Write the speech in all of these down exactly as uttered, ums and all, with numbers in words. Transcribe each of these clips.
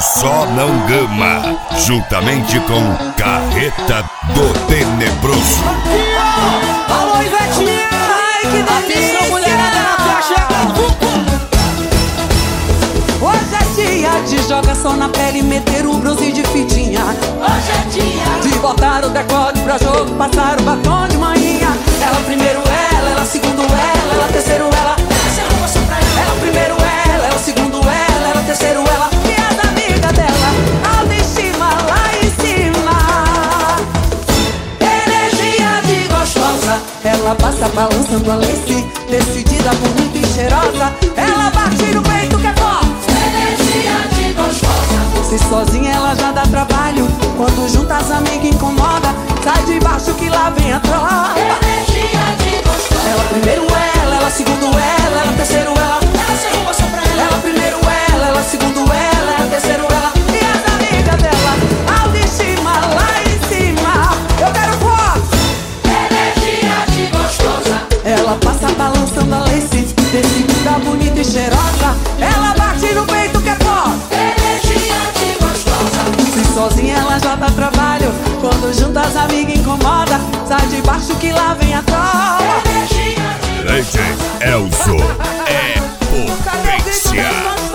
Só Não Gama, juntamente com Carreta do Tenebroso. Alô, Ivetinha! Ai, que delícia! Atenção, mulherada na caixa! Hoje é dia de jogação na pele, meter o bronze de fitinha. Hoje é dia de botar o decote pra jogo, passar o batom de manhinha. Ela primeiro ela, ela segundo ela, ela terceiro ela. Ela primeiro ela, ela segundo ela, ela terceiro ela. E as amigas dela, autoestima lá em cima. Energia de gostosa, ela passa balançando a lace, decidida, bonita e cheirosa. Ela bate no peito que é forte. Energia de gostosa. Se sozinha ela já dá trabalho, quando junta as amigas incomoda. Sai de baixo que lá vem a tropa. Energia de gostosa. Ela primeiro ela, ela segundo ela, ela terceiro ela. Ela se arruma só pra ela. Ela primeiro ela, ela segundo ela, ela terceiro ela. E as amigas dela, autoestima lá em cima. Eu quero foto. Energia de gostosa. Ela passa balançando a lace, decidida, bonita e cheirosa. Ela bate no peito que é forte. Energia de gostosa. Se sozinha ela já dá trabalho, quando junta as amigas incomoda. Sai de baixo que lá vem a tropa. Energia de D J Elzo é potência.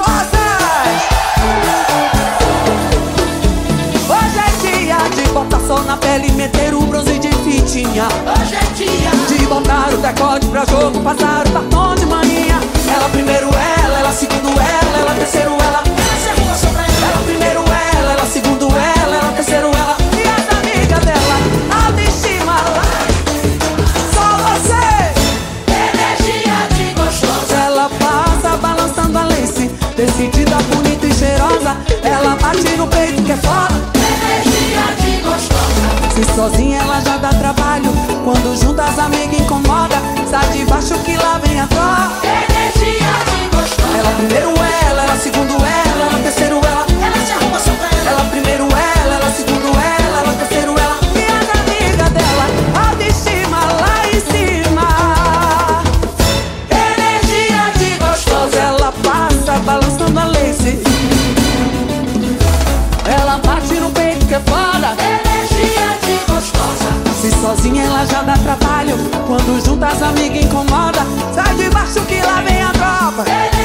Hoje é dia de botar sol na pele e meter o bronze de fitinha. Hoje é dia de botar o decote pra jogo, passar o batom de manhinha. Ela primeiro ela, ela segundo ela, ela terceiro ela. ela se arruma só pra ela. Ela primeiro ela, ela segundo ela, ela terceiro ela. E as amigas dela, autoestima lá. Só você. Energia de gostosa. Ela passa balançando a lace, decidida, bonita e cheirosa. Ela bate no peito que é foda. Energia de gostosa. Se sozinha ela já dá trabalho, quando junta as amigas incomoda. Sai de baixo que lá vem a tropa. Energia de gostosa. Ela primeiro ela, ela segundo ela, ela terceiro ela. Ela se arruma só pra ela. Ela primeiro ela, ela segundo ela, ela terceiro ela. E as amigas dela, autoestima lá em cima. Energia de gostosa. Ela passa balançando a lace. Ela bate no peito que é foda. Energia de gostosa. Se sozinha ela já dá trabalho, quando junta as amigas incomoda. Sai de baixo que lá vem a tropa.